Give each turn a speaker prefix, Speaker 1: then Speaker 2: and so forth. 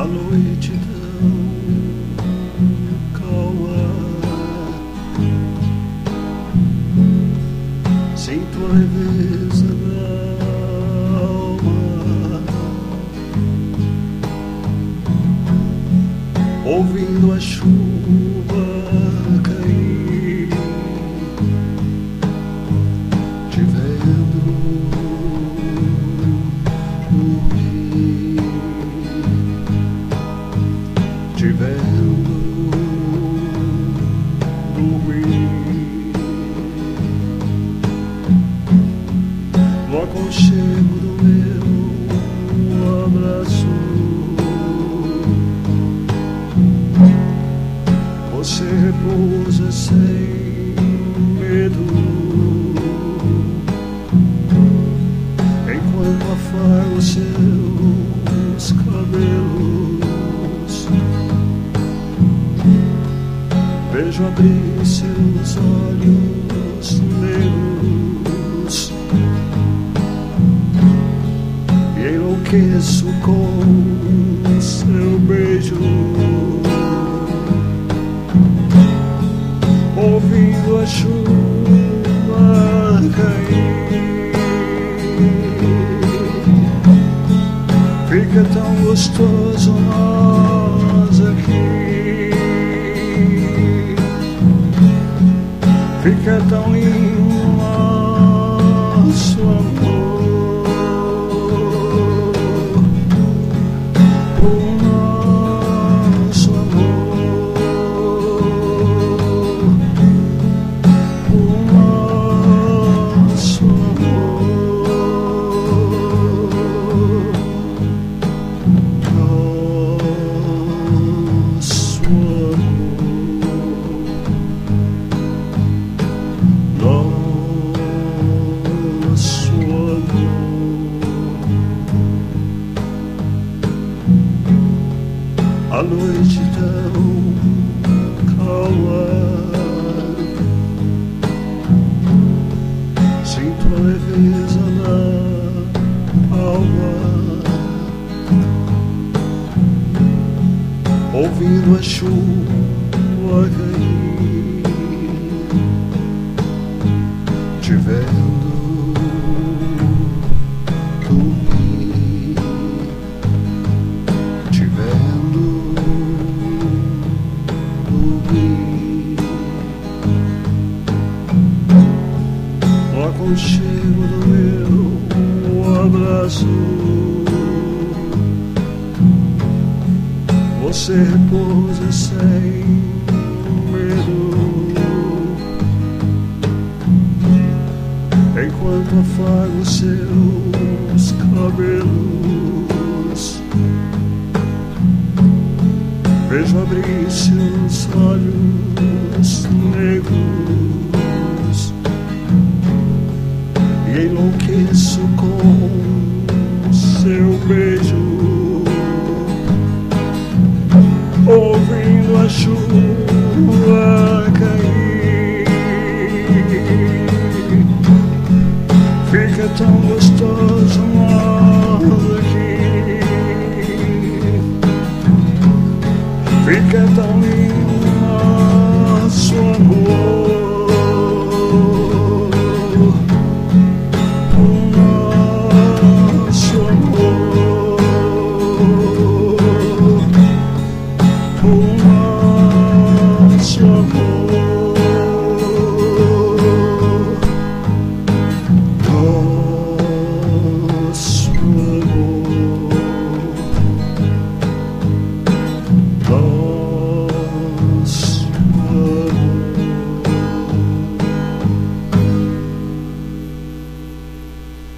Speaker 1: a noite tão calma, sinto a leveza da alma, ouvindo a chuva cair, te vendo dormir, te vendo dormir, no aconchego do meu abraço, você repousa sem medo, enquanto afago seus cabelos, vejo abrir seus olhos negros e enlouqueço com seu beijo, ouvindo a chuva cair. Fica tão gostoso nós aqui, fica tão lindo nosso amor, o nosso amor, o nosso amor, nosso amor. A noite tão calma, sinto a leveza na alma, ouvindo a chuva cair, te vendo dormir, te vendo no aconchego do meu abraço, você repousa sem medo, enquanto afago seus cabelos, vejo abrir seus olhos negros e enlouqueço com seu beijo, ouvindo a chuva cair. Fica tão gostoso nós aqui, fica tão lindo nosso amor, o nosso amor, o nosso amor.